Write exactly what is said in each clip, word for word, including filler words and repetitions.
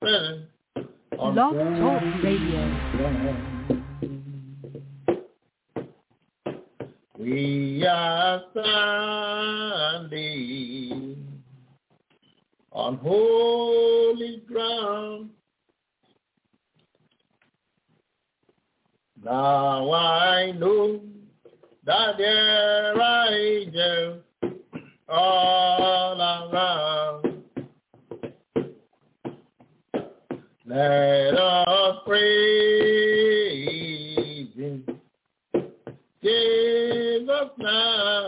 presence on Blog Talk Radio. We are standing on holy ground. Now I know that there are angels all around. Let us praise Him, Jesus now.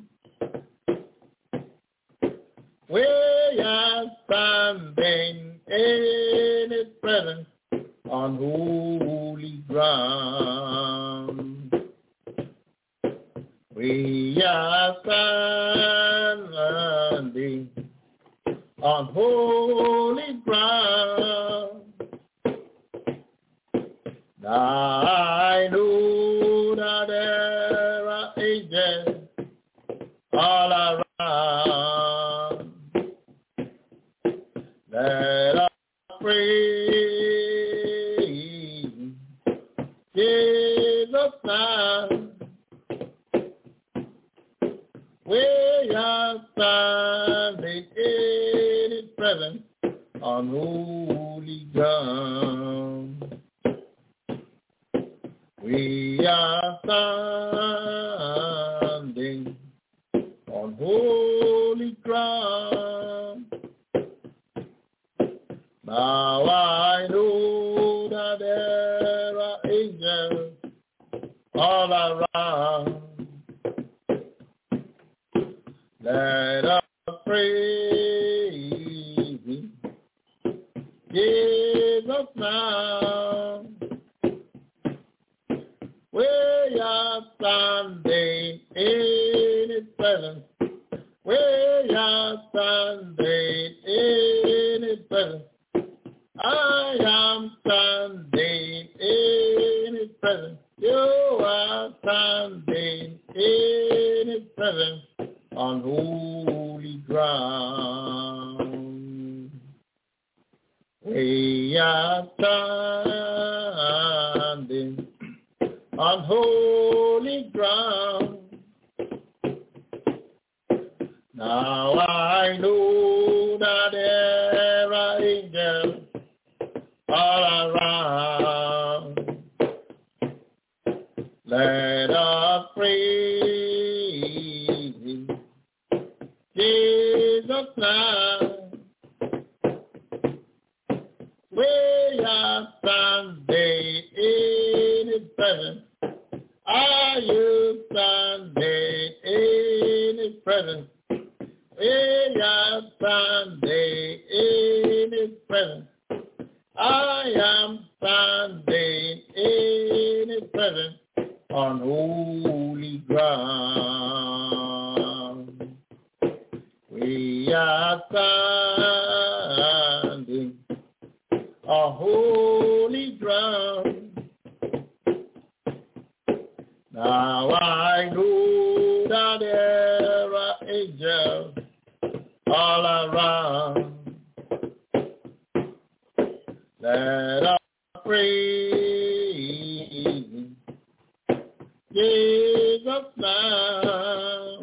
We are standing in His presence on holy ground. We are standing on holy ground. Now I know that there are angels all around. Let us praise Jesus now. We are standing in His presence on holy ground. We are standing on holy ground. Now I know that there are angels all around. Let us praise Him, Jesus now. We are standing in His presence. We are standing in His presence. I am standing in His presence. You are standing in His presence on holy ground. We are standing on holy ground. Now I know that there are angels all around. Let us praise Him, Jesus now. We are standing in His presence. Are you standing in His presence? We are standing in His presence. I am standing in His presence on holy ground. We are standing on holy ground. Now I know that there are angels all around. Let us praise Him, Jesus now.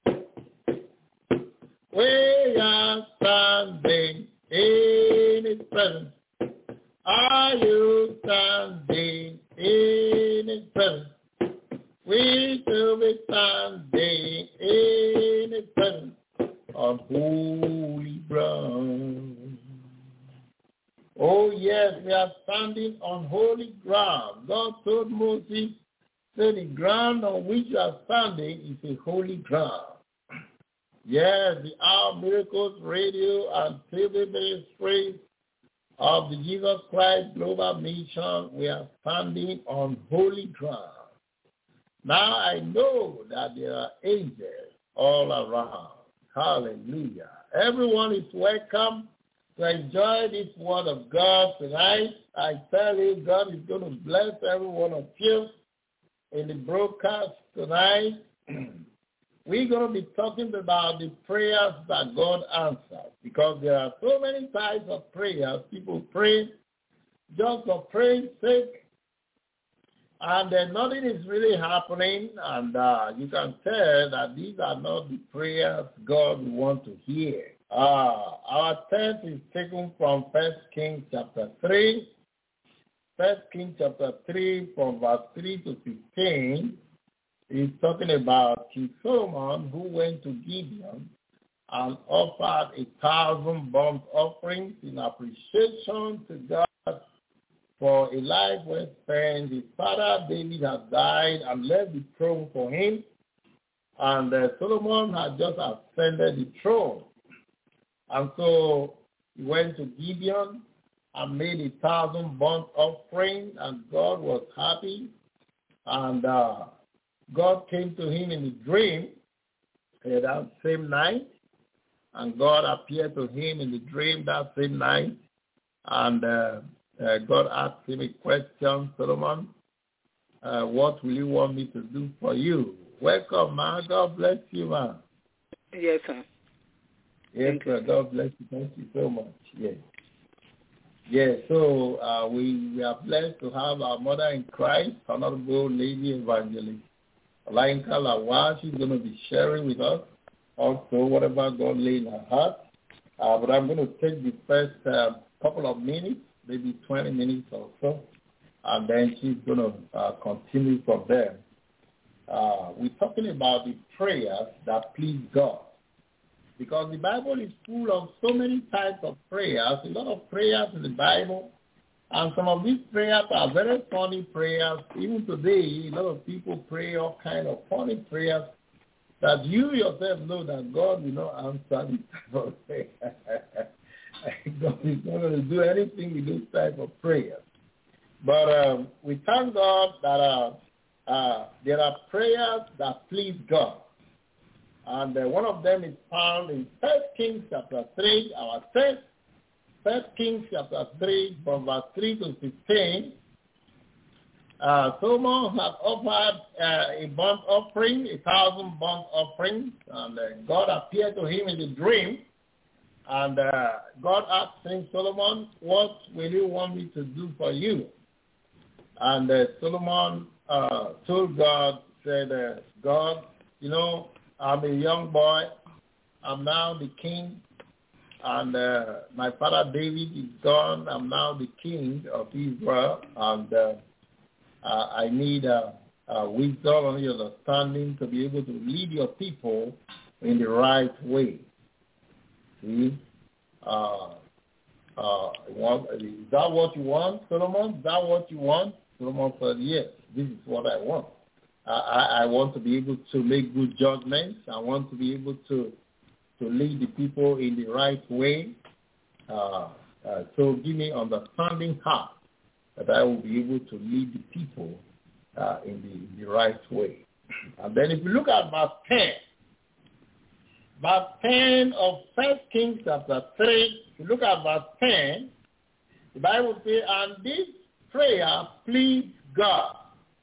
We are standing in His presence. Are you standing in His presence? We will be standing in His presence on holy ground. Oh yes, we are standing on holy ground. God told Moses, say the ground on which you are standing is a holy ground. Yes, the Hour of Miracles Radio and T V Ministry of the Jesus Christ Global Mission, we are standing on holy ground. Now I know that there are angels all around. Hallelujah. Everyone is welcome to enjoy this word of God tonight. I tell you, God is going to bless every one of you in the broadcast tonight. we're going to be talking about the prayers that God answers, because there are so many types of prayers. People pray just for praying's sake, and then nothing is really happening, and uh, you can tell that these are not the prayers God wants to hear. Uh, our text is taken from First Kings chapter three. First Kings chapter three, from verse three to fifteen. He's talking about King Solomon, who went to Gibeon and offered a thousand burnt offerings in appreciation to God for a life well spent. His father David had died and left the throne for him, and uh, Solomon had just ascended the throne. And so he went to Gibeon and made a thousand burnt offerings, and God was happy. And uh, God came to him in a dream uh, that same night, and God appeared to him in the dream that same night, and uh, uh, God asked him a question, Solomon, uh, what will you want me to do for you? Welcome, man. God bless you, man. Yes, sir. Yes, sir. God bless you. Thank you so much. Yes. Yes, so uh, we, we are blessed to have our mother in Christ, Honorable Lady Evangelist Olainka Lawal. She's going to be sharing with us also whatever God laid in her heart. Uh, but I'm going to take the first uh, couple of minutes, maybe twenty minutes or so, and then she's going to uh, continue from there. Uh, we're talking about the prayers that please God, because the Bible is full of so many types of prayers, a lot of prayers in the Bible. And some of these prayers are very funny prayers. Even today, a lot of people pray all kind of funny prayers that you yourself know that God will not answer this type of prayer. God is not going to do anything with this type of prayers. But um, we thank God that uh, uh, there are prayers that please God. And uh, one of them is found in First Kings chapter three, our text. First Kings chapter three, from verse three to fifteen. Uh, Solomon had offered uh, a burnt offering, a thousand burnt offerings, and uh, God appeared to him in a dream. And uh, God asked him, Solomon, what will you want me to do for you? And uh, Solomon uh, told God, said, uh, God, you know, I'm a young boy. I'm now the king. And uh, my father David is gone. I'm now the king of Israel. And uh, uh, I need uh, uh, wisdom and understanding to be able to lead your people in the right way. See? Uh, uh, what, is that what you want, Solomon? Is that what you want? Solomon said, yes, this is what I want. I, I, I want to be able to make good judgments. I want to be able to to lead the people in the right way. Uh, uh, so give me understanding heart that I will be able to lead the people uh, in, the, in the right way. And then if you look at verse ten, verse ten of First Kings chapter three, if you look at verse ten, the Bible says, and this prayer pleased God.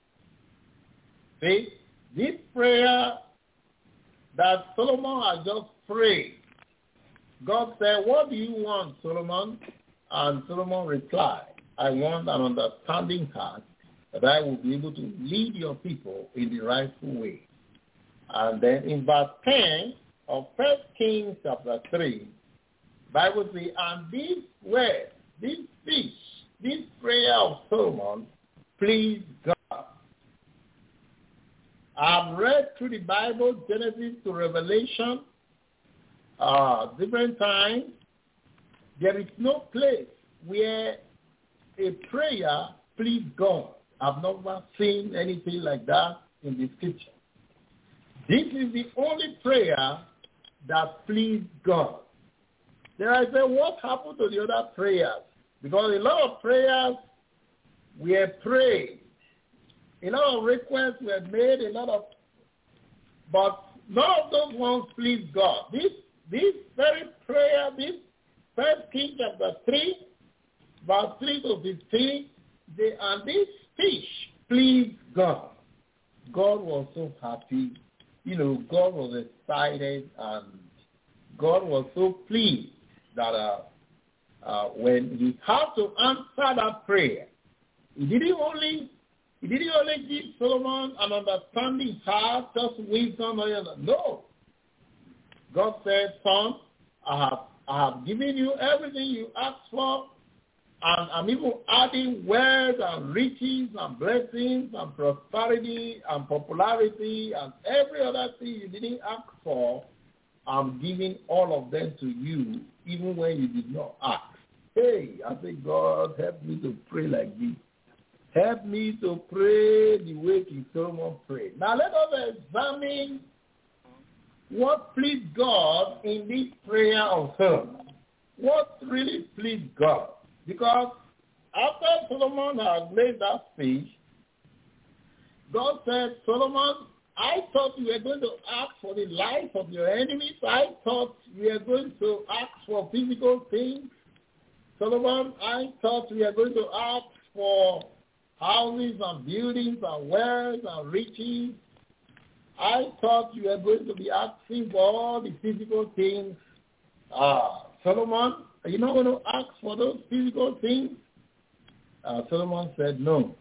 See, this prayer that Solomon has just prayed, God said, what do you want, Solomon? And Solomon replied, I want an understanding heart that I will be able to lead your people in the rightful way. And then in verse ten of First Kings chapter three, Bible says, and this word, this speech, this prayer of Solomon pleased God. I've read through the Bible, Genesis to Revelation, uh, different times. There is no place where a prayer pleased God. I've never seen anything like that in the scripture. This is the only prayer that pleased God. Then I say, what happened to the other prayers? Because a lot of prayers were prayed. A lot of requests were made, a lot of, but none of those ones pleased God. This this very prayer, this First Kings chapter three, verse three to fifteen, they, and this speech pleased God. God was so happy. you know, God was excited and God was so pleased that uh, uh, when he had to answer that prayer, he didn't only he didn't only give Solomon an understanding heart, just wisdom. No. God said, son, I have, I have given you everything you asked for, and I'm even adding wealth and riches and blessings and prosperity and popularity and every other thing you didn't ask for. I'm giving all of them to you, even when you did not ask. Hey, I say, God, help me to pray like this. Help me to pray the way King Solomon prayed. Now let us examine what pleased God in this prayer of Solomon. What really pleased God? Because after Solomon had made that speech, God said, Solomon, I thought you were going to ask for the life of your enemies. I thought you were going to ask for physical things. Solomon, I thought we were going to ask for houses and buildings and wealth and riches. I thought you were going to be asking for all the physical things. Ah, Solomon, are you not going to ask for those physical things? Uh, Solomon said, no.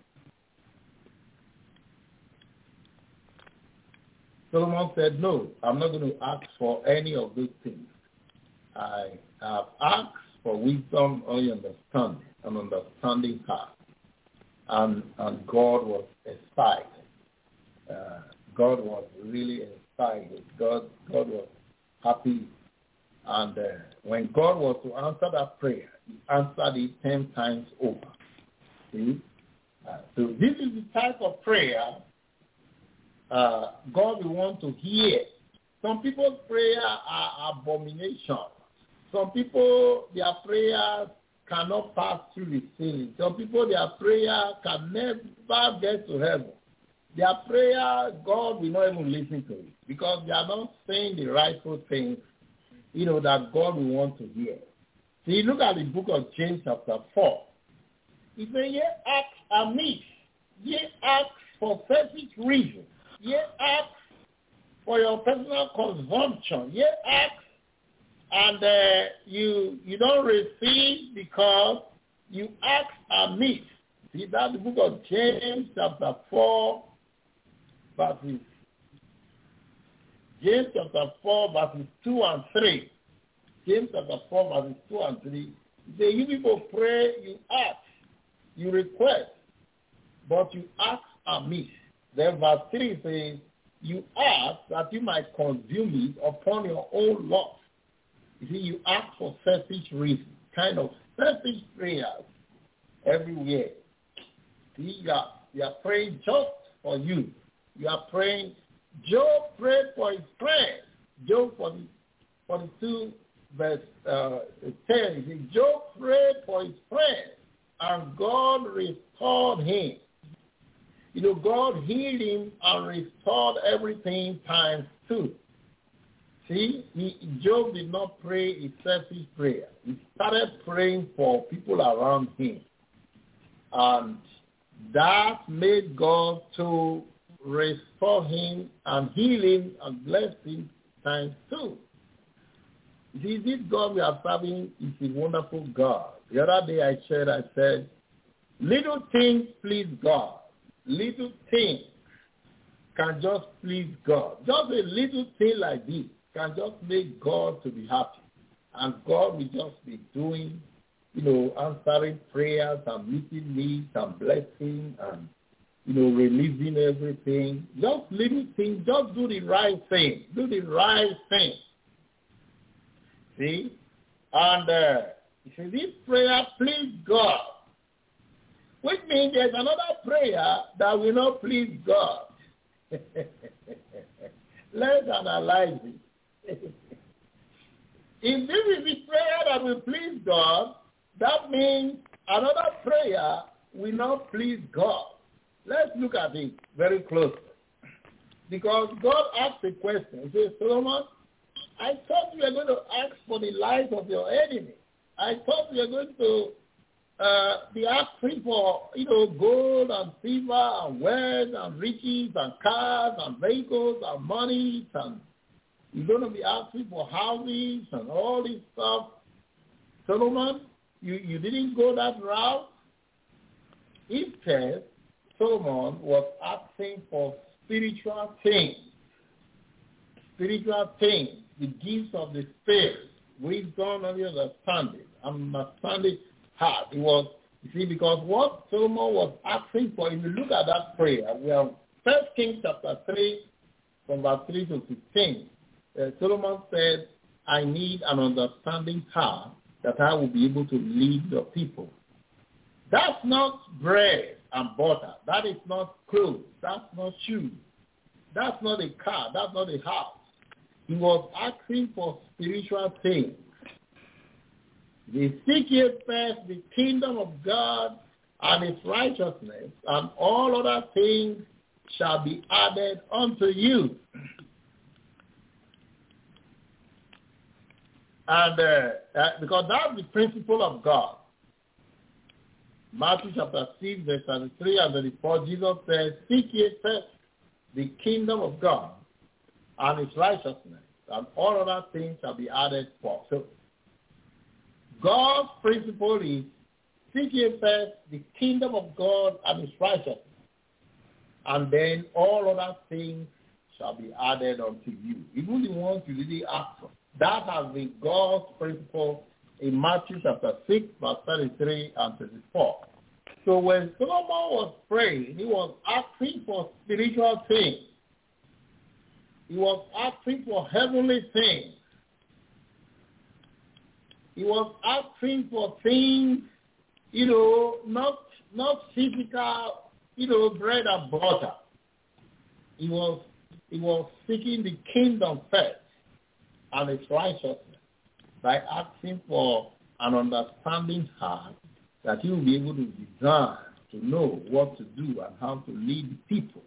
Solomon said, no, I'm not going to ask for any of those things. I have asked for wisdom or understanding, an understanding heart. And, and God was excited. Uh, God was really excited. God, God was happy. And uh, when God was to answer that prayer, he answered it ten times over. See? Uh, so this is the type of prayer uh, God will want to hear. Some people's prayer are abomination. Some people, their prayers cannot pass through the ceiling. Some people, their prayer can never get to heaven. Their prayer, God will not even listen to it because they are not saying the rightful things, you know, that God will want to hear. See, look at the book of James chapter four. He says, ye ask amiss, ye ask for selfish reasons, ye ask for your personal consumption, ye ask and uh, you you don't receive because you ask amiss. See, that's the book of James chapter four, verses James chapter four, verses two and three. James chapter four, verses two and three. He says, you people pray, you ask, you request, but you ask amiss. Then verse three says, you ask that you might consume it upon your own lust. You see, you ask for selfish reasons, kind of selfish prayers everywhere. See, you are, you are praying just for you. You are praying. Job prayed for his friends. Job forty-two, verse uh, ten. He said, Job prayed for his friends, and God restored him. You know, God healed him and restored everything times two. See, he, Job did not pray a selfish prayer. He started praying for people around him. And that made God to restore him and heal him and bless him times two. You see, this God we are serving is a wonderful God. The other day I shared, I said, little things please God. Little things can just please God. Just a little thing like this can just make God to be happy. And God will just be doing, you know, answering prayers and meeting needs and blessing and, you know, releasing everything. Just little things. Just do the right thing. Do the right thing. See? And uh, you see, this prayer please God. Which means there's another prayer that will not please God. Let's analyze it. If this is the prayer that will please God, that means another prayer will not please God. Let's look at it very closely. Because God asked a question. He says, Solomon, I thought you were going to ask for the life of your enemy. I thought you were going to uh, be asking for, you know, gold and silver and wealth and riches and cars and vehicles and money, and you're going to be asking for houses and all this stuff. Solomon, you, you didn't go that route. Instead, Solomon was asking for spiritual things. Spiritual things, the gifts of the Spirit, wisdom and understanding, understanding heart. It was, you see, because what Solomon was asking for, if you look at that prayer, we have First Kings chapter three, from verse three to fifteen. Uh, Solomon said, I need an understanding heart that I will be able to lead the people. That's not bread and butter. That is not clothes. That's not shoes. That's not a car. That's not a house. He was asking for spiritual things. They seek ye first the kingdom of God and his righteousness, and all other things shall be added unto you. And uh, uh, because that's the principle of God. Matthew chapter six, verse thirty-three and thirty-four, Jesus says, seek ye first the kingdom of God and his righteousness, and all other things shall be added forth. So God's principle is, seek ye first the kingdom of God and his righteousness, and then all other things shall be added unto you. Even the ones you really ask for. That has been God's principle in Matthew chapter six, verse thirty-three and thirty-four. So when Solomon was praying, he was asking for spiritual things. He was asking for heavenly things. He was asking for things, you know, not not physical, you know, bread and butter. He was he was seeking the kingdom first and its righteousness by asking for an understanding heart that he will be able to discern, to know what to do and how to lead people.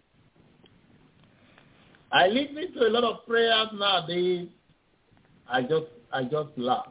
I listen to a lot of prayers nowadays. I just I just laugh.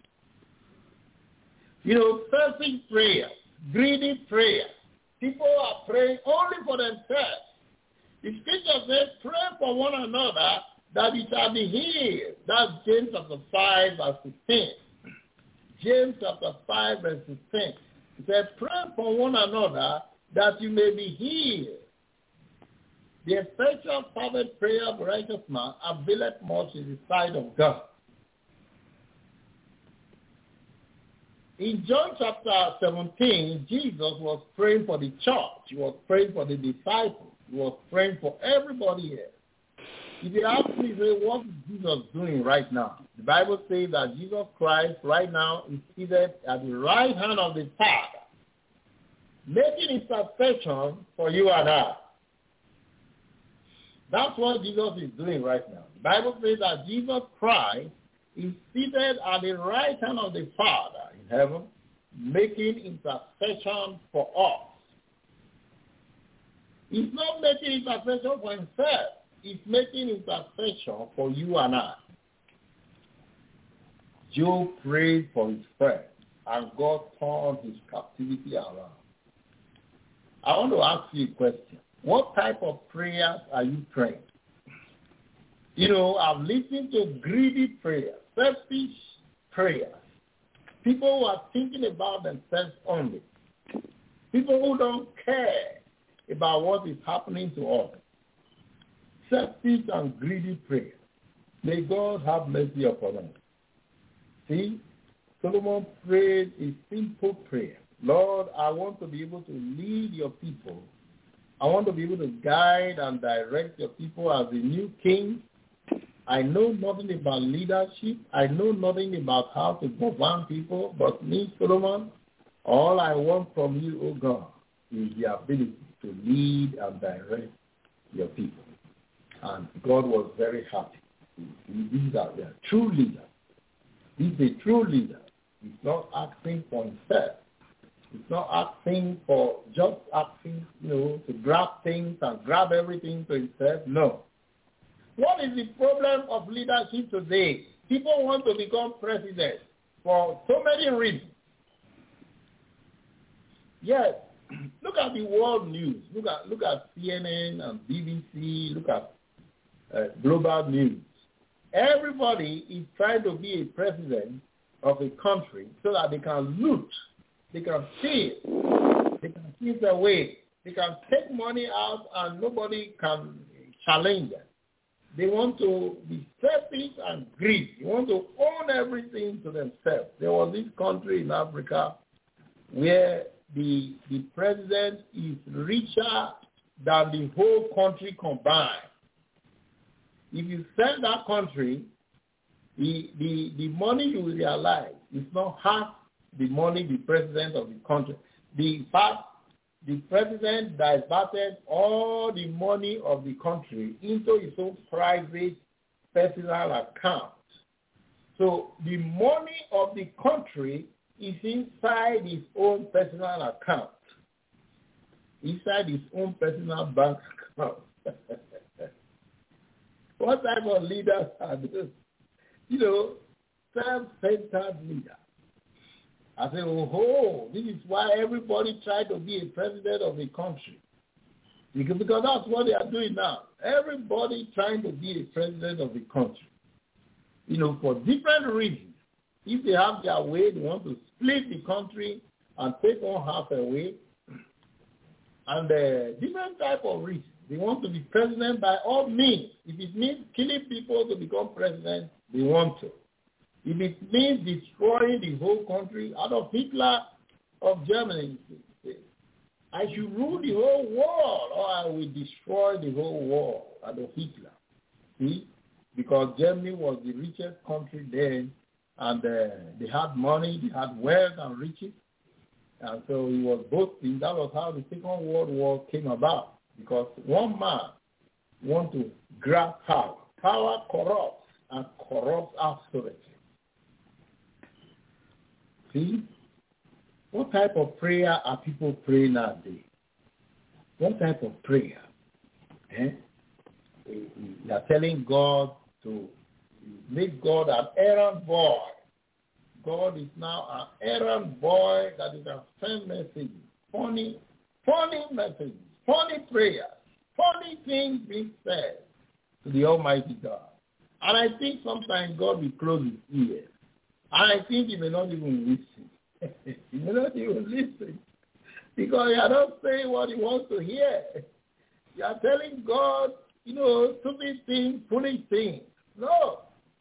You know, selfish prayers, greedy prayers. People are praying only for themselves. The scripture says, pray for one another that it shall be healed. That's James chapter five, verse sixteen. James chapter five, verse sixteen. It says, pray for one another that you may be healed. The effectual fervent prayer of a righteous man availeth much in the sight of God. In John chapter seventeen, Jesus was praying for the church. He was praying for the disciples. He was praying for everybody here. If you ask me, what is Jesus doing right now? The Bible says that Jesus Christ right now is seated at the right hand of the Father, making intercession for you and I. That's what Jesus is doing right now. The Bible says that Jesus Christ is seated at the right hand of the Father in heaven, making intercession for us. He's not making intercession for himself. He's making intercession for you and I. Job prayed for his friend, and God turned his captivity around. I want to ask you a question. What type of prayers are you praying? You know, I've listened to greedy prayers, selfish prayers. People who are thinking about themselves only. People who don't care about what is happening to others. Selfish and greedy prayers. May God have mercy upon us. See, Solomon prayed a simple prayer. Lord, I want to be able to lead your people. I want to be able to guide and direct your people as a new king. I know nothing about leadership. I know nothing about how to govern people. But me, Solomon, all I want from you, O God, is the ability to lead and direct your people. And God was very happy. These are the true leaders. He's a true leader. He's not asking for himself. He's not asking for just asking, you know, to grab things and grab everything to himself. No. What is the problem of leadership today? People want to become president for so many reasons. Yes. Look at the world news. Look at look at C N N and B B C. Look at uh, global news. Everybody is trying to be a president of a country so that they can loot, they can steal, they can steal their way, they can take money out and nobody can challenge them. They want to be selfish and greedy. They want to own everything to themselves. There was this country in Africa where the the president is richer than the whole country combined. If you sell that country, the, the, the money you will realize is not half the money the president of the country. The fact the president diverted all the money of the country into his own private personal account. So the money of the country is inside his own personal account, inside his own personal bank account. What type of leaders are those? You know, self-centered leaders. I say, oh, oh, this is why everybody tried to be a president of a country. Because, because that's what they are doing now. Everybody trying to be a president of a country. You know, for different reasons. If they have their way, they want to split the country and take one half away. And uh, different type of reasons. They want to be president by all means. If it means killing people to become president, they want to. If it means destroying the whole country, Adolf Hitler of Germany, I should rule the whole world or I will destroy the whole world, Adolf Hitler. See? Because Germany was the richest country then, and uh, they had money, they had wealth and riches. And so he was boasting. That was how the Second World War came about. Because one man wants to grab power. Power corrupts and corrupts absolutely. See? What type of prayer are people praying nowadays? What type of prayer? Eh? They are telling God to make God an errand boy. God is now an errand boy that is a send messages, funny, funny messages, funny prayers, funny things being said to the Almighty God. And I think sometimes God will close his ears. And I think he may not even listen. He may not even listen. Because you are not saying what he wants to hear. You are telling God, you know, stupid things, foolish things. No.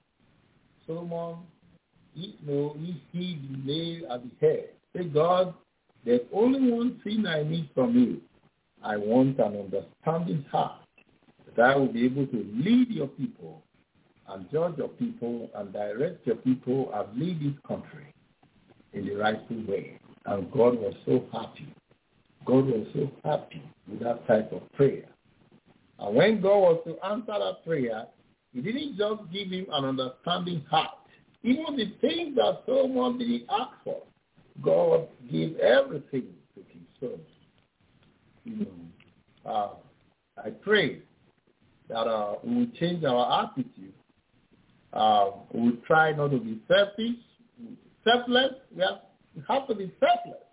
Solomon, he, no, he see the nail at the head. Say, God, there's only one thing I need from you. I want an understanding heart that I will be able to lead your people and judge your people and direct your people and lead this country in the rightful way. And God was so happy. God was so happy with that type of prayer. And when God was to answer that prayer, he didn't just give him an understanding heart. Even the things that Solomon didn't ask for, God gave everything to King Solomon. You know, uh, I pray that uh, we will change our attitude. Uh, we will try not to be selfish, selfless. We have, we have to be selfless.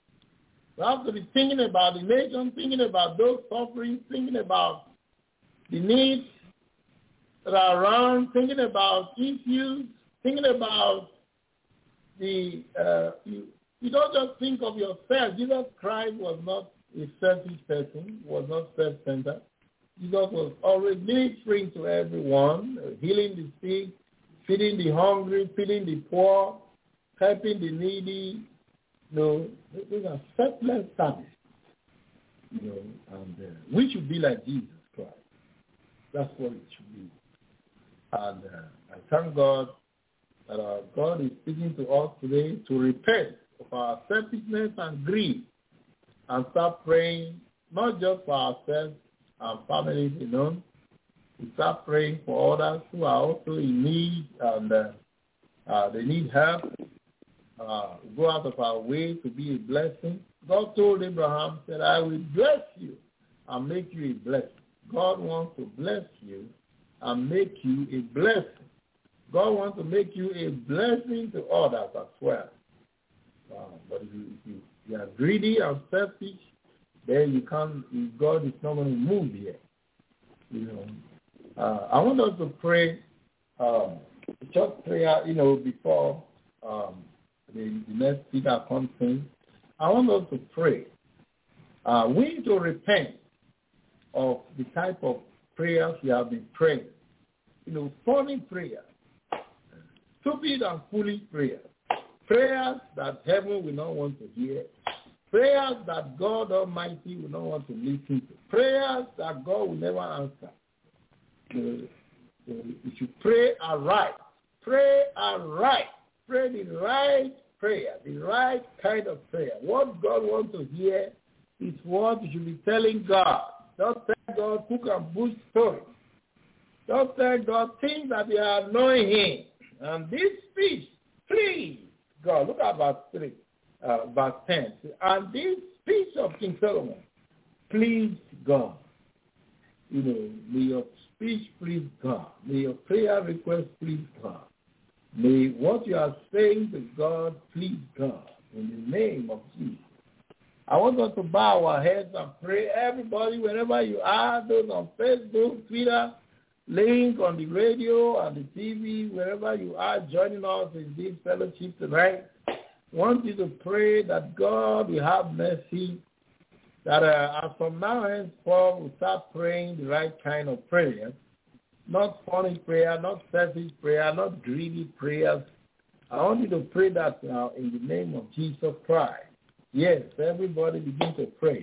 We have to be thinking about the nation, thinking about those suffering, thinking about the needs that are around, thinking about issues, thinking about the, uh, you, you don't just think of yourself. Jesus Christ was not a selfish person, was not self-centered. Jesus was always ministering to everyone, uh, healing the sick, feeding the hungry, feeding the poor, helping the needy. You know, those are selfless service. You know, and uh, we should be like Jesus Christ. That's what it should be. And uh, I thank God that uh, God is speaking to us today to repent of our selfishness and greed and start praying not just for ourselves and families alone. We start praying for others who are also in need and uh, uh, they need help. Uh, go out of our way to be a blessing. God told Abraham, said, I will bless you and make you a blessing. God wants to bless you and make you a blessing. God wants to make you a blessing to others as well. Uh, but if you, if, you, you are greedy and selfish, then you can't, God is not going to move here. You know, uh, I want us to pray, um, short prayer, you know, before um, the, the next speaker comes in. I want us to pray. Uh, we need to repent of the type of prayers we have been praying. You know, phony prayers, stupid and foolish prayers, prayers that heaven will not want to hear, prayers that God Almighty will not want to listen to, prayers that God will never answer. You should pray aright. Pray aright. Pray the right prayer, the right kind of prayer. What God wants to hear is what you should be telling God. Don't tell God who can boost stories. Don't tell God things that they are annoying him. And this speech, please, God, look at verse three, uh, verse ten. And this speech of King Solomon, please God. You know, may your speech please God. May your prayer request please God. May what you are saying to God please God. In the name of Jesus. I want us to bow our heads and pray. Everybody, wherever you are, those on Facebook, Twitter, link on the radio and the T V, wherever you are joining us in this fellowship tonight, I want you to pray that God will have mercy, that uh, as from now henceforth we'll start praying the right kind of prayer, not funny prayer, not selfish prayer, not greedy prayers. I want you to pray that now in the name of Jesus Christ. Yes, everybody begin to pray.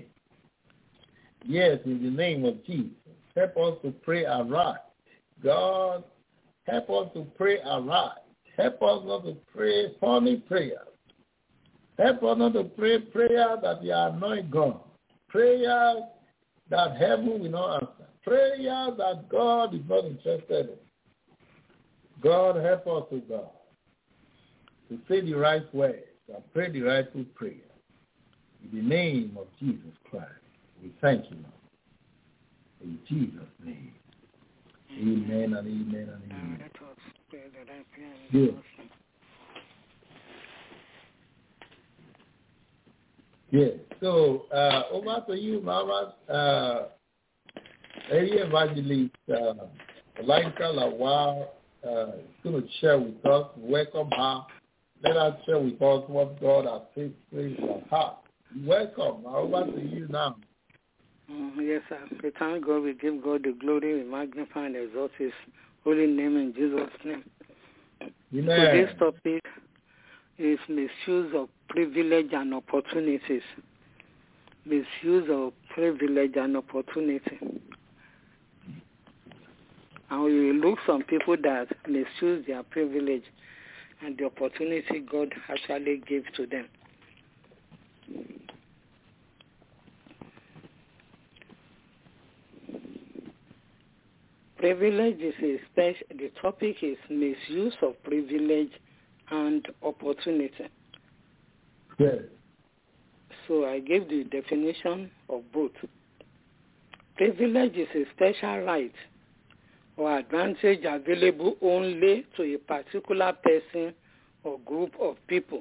Yes, in the name of Jesus. Help us to pray aright. God, help us to pray aright. Help us not to pray funny prayers. Help us not to pray prayers that we are not God. Prayers that heaven will not answer. Prayers that God is not interested in. God, help us, to God, to say the right words and pray the rightful prayer. In the name of Jesus Christ, we thank you, Lord. In Jesus' name. Amen and amen and amen. Good. Yes. So uh, over to you, Mama. Uh, Lady Evangelist uh, Olayinka Lawal uh, is going to share with us. Welcome her. Let her share with us what God has said in her heart. Welcome. Over to you now. Mm, yes, sir. We thank God. We give God the glory. We magnify and exalt His holy name in Jesus' name. Amen. Today's topic is misuse of privilege and opportunities. Misuse of privilege and opportunity. And we will look some people that misuse their privilege and the opportunity God actually gave to them. Privilege is a special, the topic is misuse of privilege and opportunity. Yes. So I gave the definition of both. Privilege is a special right or advantage available only to a particular person or group of people.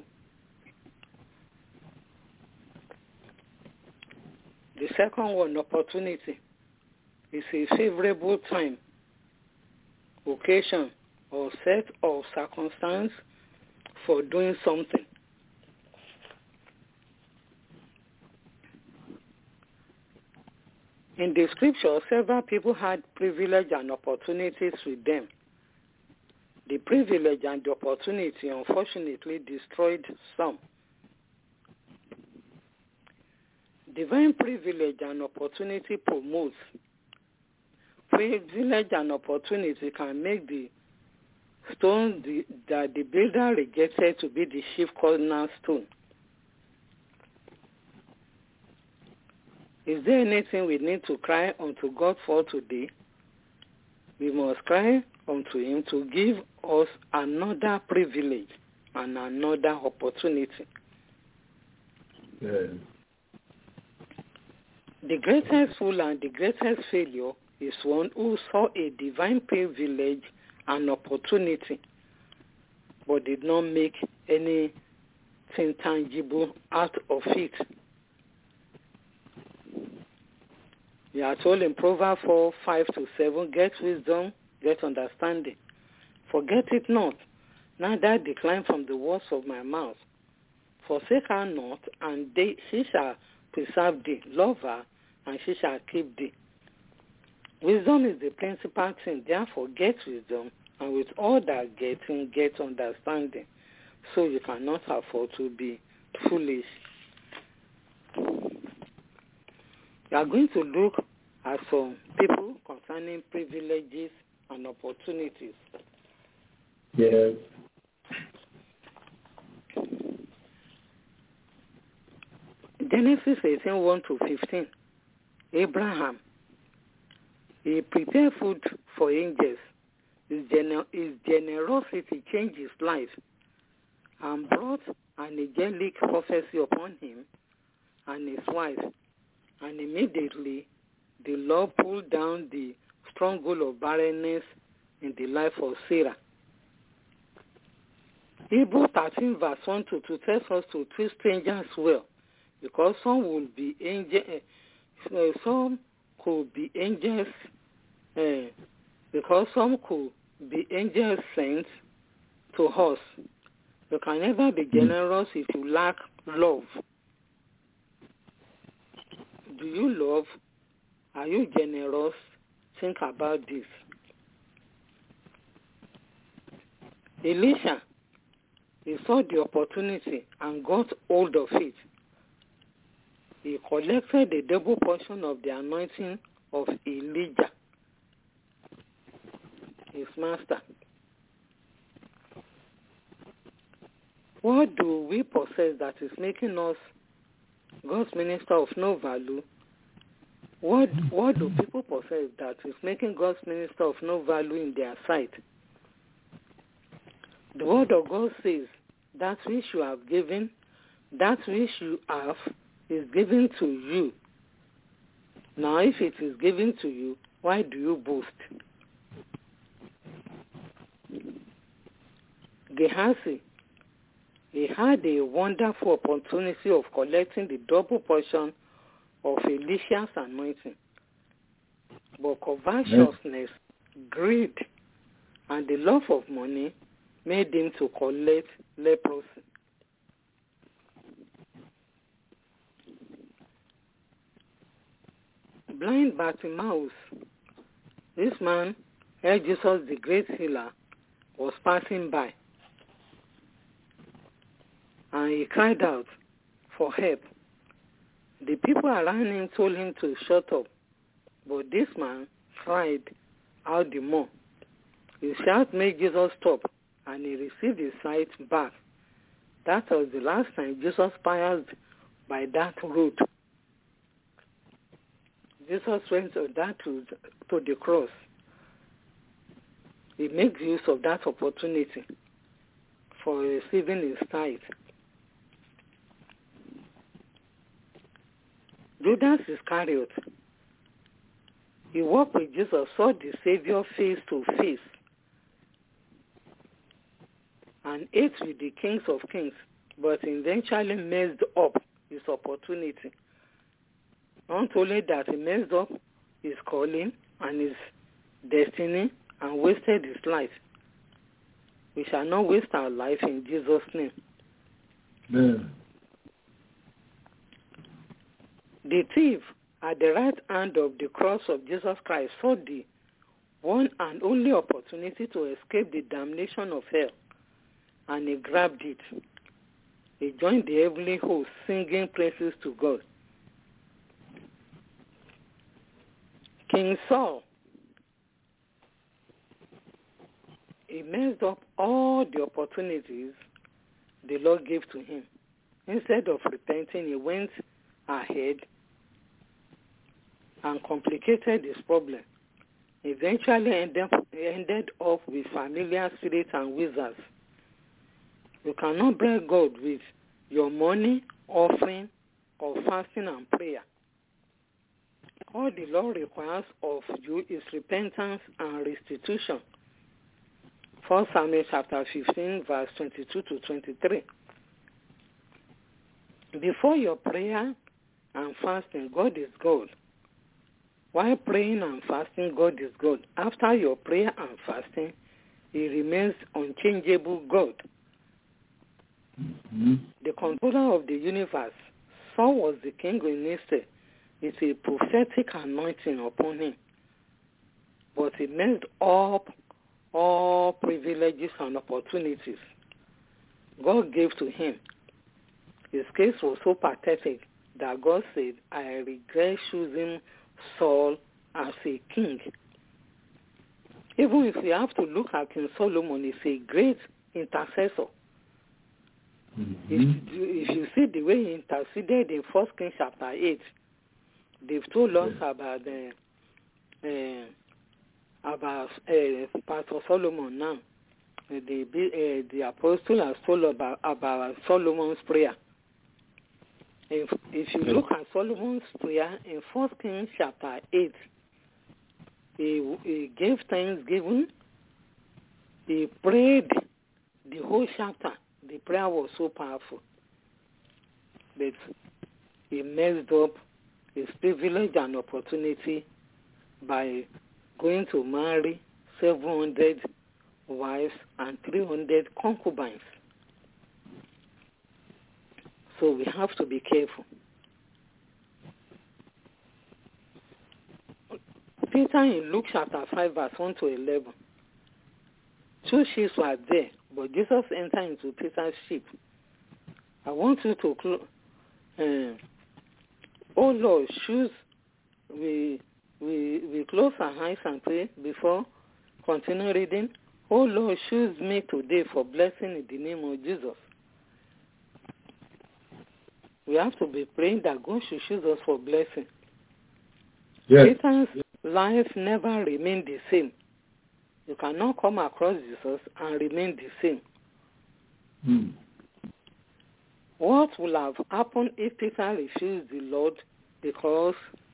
The second one, opportunity, is a favorable time, occasion, or set of circumstance for doing something. In the scripture, several people had privilege and opportunities with them. The privilege and the opportunity, unfortunately, destroyed some. Divine privilege and opportunity promotes. Privilege and opportunity can make the stone the, that the builder rejected to be the chief cornerstone. Is there anything we need to cry unto God for today? We must cry unto Him to give us another privilege and another opportunity. Yes. The greatest fool and the greatest failure is one who saw a divine privilege and opportunity but did not make any intangible out of it. We are told in Proverbs four, five to seven, get wisdom, get understanding. Forget it not, neither decline from the words of my mouth. Forsake her not, and they, she shall preserve thee. Love her, and she shall keep thee. Wisdom is the principal thing. Therefore, get wisdom, and with all that getting, get understanding, so you cannot afford to be foolish. We are going to look at some people concerning privileges and opportunities. Yes. Genesis eighteen, one to fifteen. Abraham, he prepared food for angels. His, gener- his generosity changed his life and brought an angelic prophecy upon him and his wife. And immediately, the Lord pulled down the stronghold of barrenness in the life of Sarah. Hebrews thirteen, verse one to two tells us to treat strangers well, because some will be angel, uh, some could be angels, uh, because some could be angels sent to us. You can never be generous if you lack love. Do you love? Are you generous? Think about this. Elisha, he saw the opportunity and got hold of it. He collected a double portion of the anointing of Elijah, his master. What do we possess that is making us God's minister of no value? What what do people possess that is making God's minister of no value in their sight? The word of God says, that which you have given, that which you have is given to you. Now, if it is given to you, why do you boast? Gehazi, he had a wonderful opportunity of collecting the double portion of Elisha's anointing. But covetousness, greed, and the love of money made him to collect leprosy. Blind Bartimaeus, this man, heard Jesus the great healer, was passing by. And he cried out for help. The people around him told him to shut up, but this man cried out the more. His shout made Jesus stop, and he received his sight back. That was the last time Jesus passed by that road. Jesus went on that road to the cross. He makes use of that opportunity for receiving his sight. Judas Iscariot, he walked with Jesus, saw the Savior face to face, and ate with the kings of kings, but eventually messed up his opportunity. Not only that, he messed up his calling and his destiny and wasted his life. We shall not waste our life in Jesus' name. Amen. The thief at the right hand of the cross of Jesus Christ saw the one and only opportunity to escape the damnation of hell, and he grabbed it. He joined the heavenly host singing praises to God. King Saul, he messed up all the opportunities the Lord gave to him. Instead of repenting, he went ahead and complicated his problem. Eventually ended, ended up with familiar spirits and wizards. You cannot bless God with your money, offering, or fasting and prayer. All the Lord requires of you is repentance and restitution. First Samuel chapter fifteen, verse twenty-two to twenty-three. Before your prayer and fasting, God is God. While praying and fasting, God is God. After your prayer and fasting, He remains unchangeable God. Mm-hmm. The controller of the universe. Saul was the king in Israel. It's a prophetic anointing upon him. But he messed up all privileges and opportunities God gave to him. His case was so pathetic that God said, I regret choosing Saul as a king. Even if we have to look at King Solomon, he's a great intercessor. Mm-hmm. If, if you see the way he interceded in First Kings chapter eight, they've told us yeah. about the uh, about uh, Pastor Solomon now. The uh, the apostle has told about about Solomon's prayer. If if you look at Solomon's prayer in First Kings chapter eight, he, he gave thanksgiving. He prayed the whole chapter. The prayer was so powerful, but he messed up his privilege and opportunity by going to marry seven hundred wives and three hundred concubines. So we have to be careful. Peter in Luke chapter five, verse one to eleven. Two ships were there, but Jesus entered into Peter's ship. I want you to close. Uh, oh Lord, choose. We we we close our eyes and pray before continue reading. Oh Lord, choose me today for blessing in the name of Jesus. We have to be praying that God should choose us for blessing. Yes. Satan's life never remained the same. You cannot come across Jesus and remain the same. Hmm. What will have happened if Peter refused the Lord because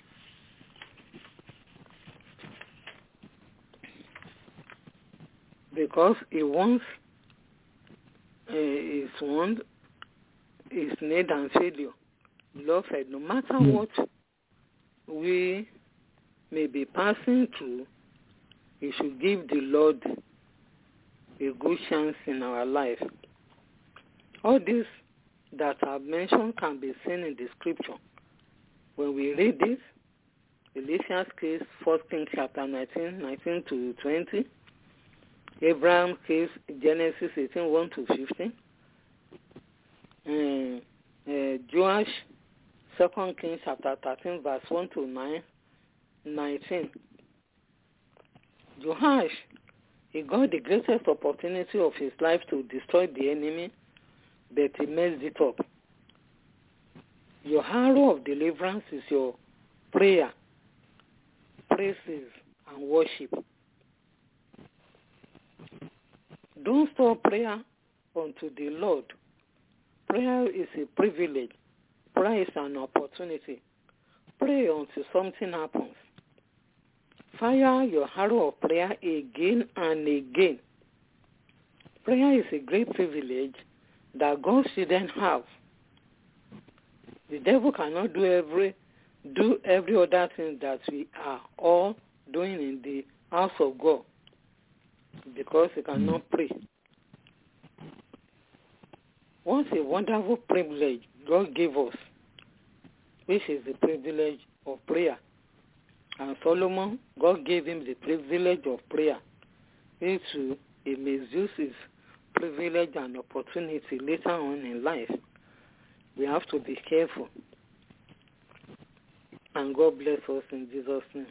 because he wants uh, his wound is need and failure? Lord said, no matter hmm. what we may be passing through, we should give the Lord a good chance in our life. All this that I've mentioned can be seen in the scripture. When we read this, Elisha's case, First Kings chapter nineteen, nineteen to twenty, Abraham's case, Genesis eighteen, one to fifteen, and uh, Joash, Second Kings chapter thirteen, verse one to nine, nineteen. Joash, he got the greatest opportunity of his life to destroy the enemy, but he messed it up. Your arrow of deliverance is your prayer, praises, and worship. Don't stop prayer unto the Lord. Prayer is a privilege. Prayer is an opportunity. Pray until something happens. Fire your arrow of prayer again and again. Prayer is a great privilege that God shouldn't have. The devil cannot do every do every other thing that we are all doing in the house of God because he cannot pray. What a wonderful privilege God gave us, which is the privilege of prayer. And Solomon, God gave him the privilege of prayer. He too, he misused his privilege and opportunity later on in life. We have to be careful. And God bless us in Jesus' name.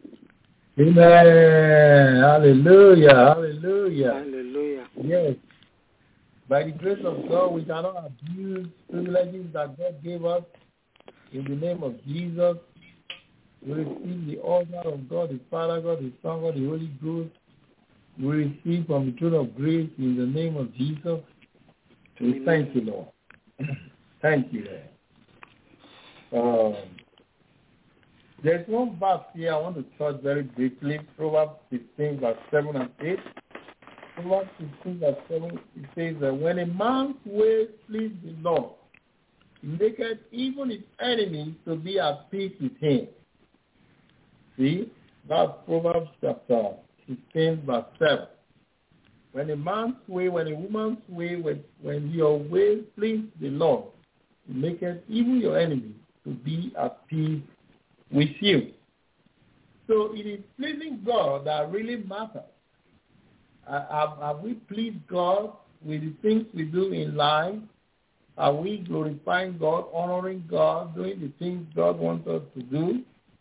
Amen. Hallelujah. Hallelujah. Hallelujah. Yes. By the grace of God, we cannot abuse privileges that God gave us. In the name of Jesus, we receive the honor of God, the Father, God, the Son, God, the Holy Ghost. We receive from the throne of grace in the name of Jesus. We thank you, Lord. Thank you, Lord. Um, there's one verse here I want to touch very briefly. Proverbs fifteen, verse seven and eight. Proverbs fifteen, verse seven, it says that when a man's ways please the Lord, He maketh even his enemies to be at peace with him. See, that's Proverbs chapter sixteen, verse seven. When a man's way, when a woman's way, when, when your way please the Lord, he maketh even your enemies to be at peace with you. So it is pleasing God that really matters. Uh, have, have we pleased God with the things we do in life? Are we glorifying God, honoring God, doing the things God wants us to do?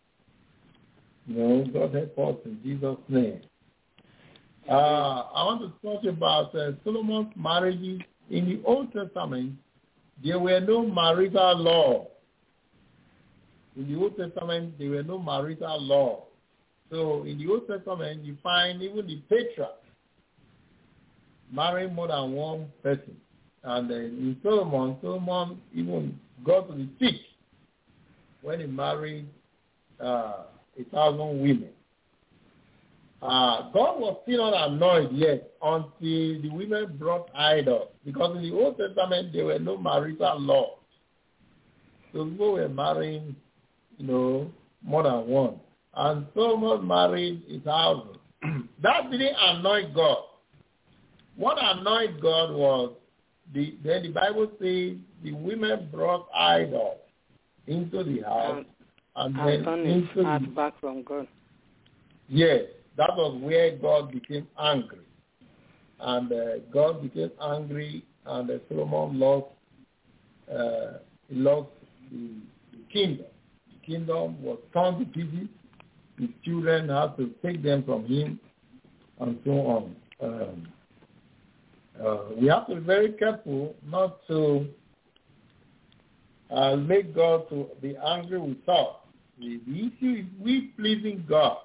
No, God help us in Jesus' name. Uh, I want to talk about uh, Solomon's marriages. In the Old Testament, there were no marital laws. In the Old Testament, there were no marital laws. So in the Old Testament, you find even the patriarchs marrying more than one person. And uh, in Solomon, Solomon even got to the peak when he married uh, a thousand women. Uh, God was still not annoyed yet until the women brought idols. Because in the Old Testament, there were no marital laws. So people were marrying, you know, more than one. And Solomon married a thousand. That didn't annoy God. What annoyed God was, the, then the Bible says the women brought idols into the house. And, and then into the, the, back from God. Yes, that was where God became angry. And uh, God became angry, and uh, Solomon lost, uh, he lost the, the kingdom. The kingdom was torn to pieces. His children had to take them from him, and so on. Um, uh, we have to be very careful not to uh, make God to be angry with us. The, the issue is we pleasing God.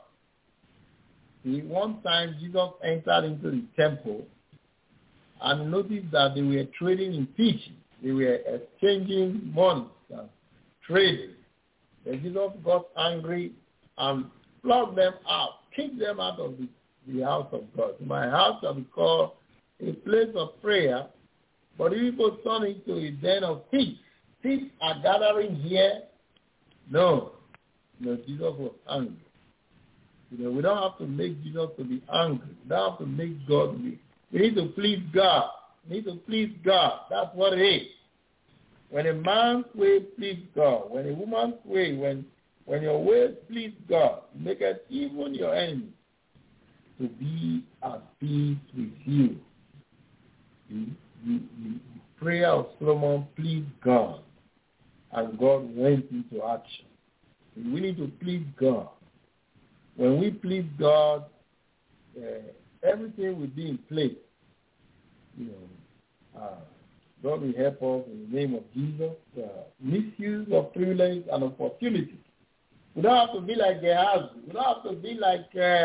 See, one time Jesus entered into the temple and noticed that they were trading in fish. They were exchanging money and trading. Then Jesus got angry and plucked them out, kicked them out of the, the house of God. My house shall be called a place of prayer, but if people turn into a den of thieves. Thieves are gathering here. No. No, Jesus was angry. You know, we don't have to make Jesus to be angry. We don't have to make God be. We need to please God. We need to please God. That's what it is. When a man's way please God, when a woman's way, when when your ways please God, make it even your enemy to be at peace with you. The, the, the prayer of Solomon pleased God, and God went into action. We need to please God. When we please God, uh, everything will be in place. You know, uh, God will help us in the name of Jesus. Uh, misuse of privilege and opportunity. We don't have to be like Gehazi. We don't have to be like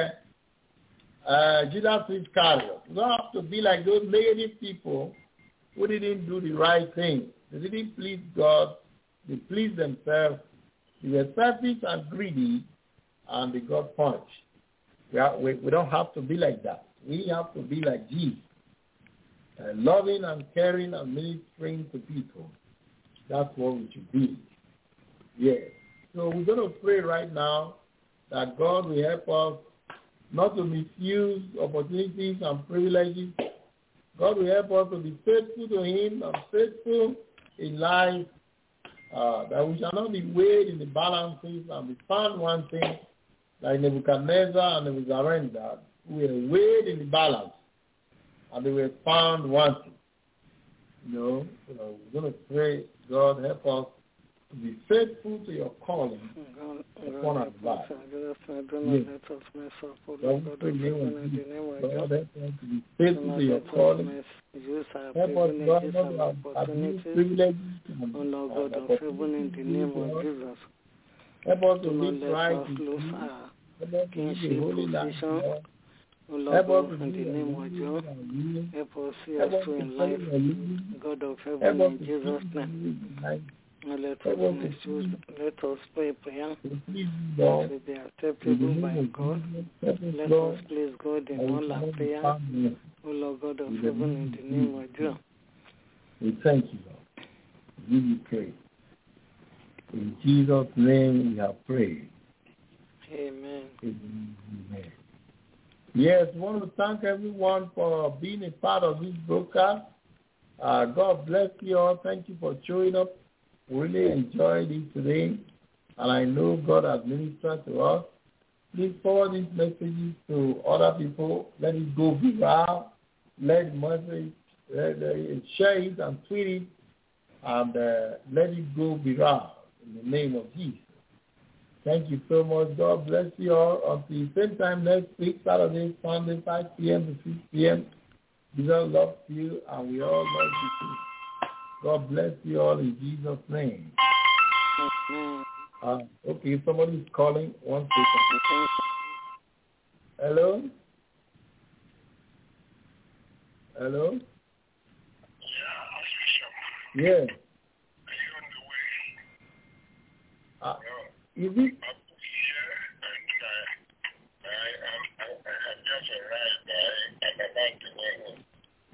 uh, uh, Judas Iscariot. We don't have to be like those negative people who didn't do the right thing. They didn't please God. They pleased themselves. They were selfish and greedy, and they got punished. We, are, we, we don't have to be like that. We have to be like Jesus, uh, loving and caring and ministering to people. That's what we should be. Yes. So we're going to pray right now that God will help us not to misuse opportunities and privileges. God will help us to be faithful to him and faithful in life, uh, that we shall not be weighed in the balances and be found one thing like Nebuchadnezzar and Nebuzaradan, who were weighed in the balance and they were found wanting. You know, you know, we're going to pray, God help us to be faithful to your calling upon our life. Yes. God help us to be faithful to your calling. Help us, God, not to abuse privileges and opportunities. Help us to live right in you. Help us to live a holy life. Help us in the name of Jesus. Help us see us through in life. God of heaven, in Jesus' name. Let us, let us pray prayer. Let us be acceptable by God. Let us please God in all our prayer. O Lord God of heaven, in the name of Jesus. We thank you, Lord. We give you praise. In Jesus' name we have prayed. Amen. Amen. Yes, I want to thank everyone for being a part of this broadcast. Uh, God bless you all. Thank you for showing up. Really enjoyed it today. And I know God has ministered to us. Please forward these messages to other people. Let it go viral. Let the message, let, uh, share it and tweet it. And uh, let it go viral in the name of Jesus. Thank you so much. God bless you all. Until the same time next week, Saturday, Sunday, five p.m. to six p.m. Jesus loves you, and we all love you too. God bless you all in Jesus' name. Uh, okay, somebody is calling. One second. Hello? Hello? Yeah. Are you on the way? Uh, no. Is it? I'm here and I, I, I, I, I have just arrived. I, I'm about to go home.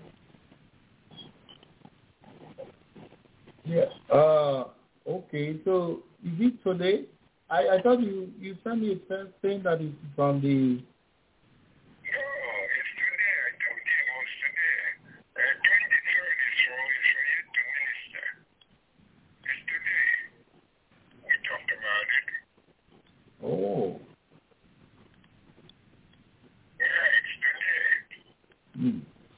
Yeah. Uh, okay, so is it today? I, I thought you, you sent me a text saying that it's from the... No, it's today. I told you it was today. Uh, twenty-third is for, is for you to minister. It's today. We talked about it. Oh. Yeah, it's today. Hmm.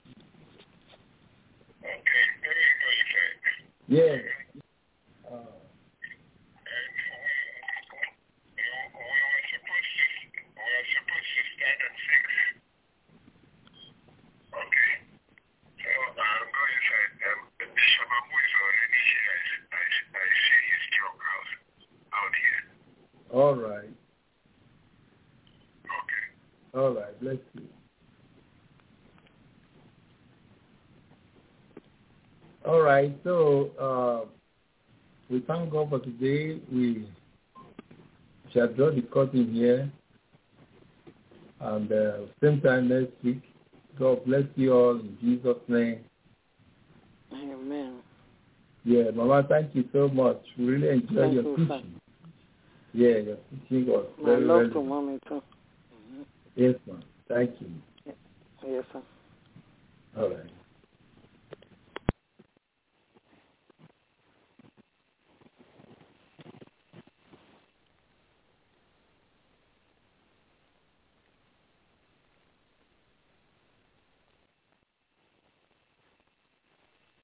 Okay, let me go inside. Yeah. Uh, And we, we, we were supposed to, we were supposed to start at six. Okay. So I'll go inside. Um, Bishop Abu is already here. I, I, I see his truck house out here. all right. Okay. All right. Bless you. All right. So uh, we thank God for today. We shall draw the curtain here. And uh, same time next week. God bless you all in Jesus' name. Amen. Yeah, Mama, thank you so much. We really enjoy Thank your you, teaching. sir. Yeah, your teaching was My very, love very to good. mommy too. Mm-hmm. Yes, ma'am. Thank you. Yes, sir.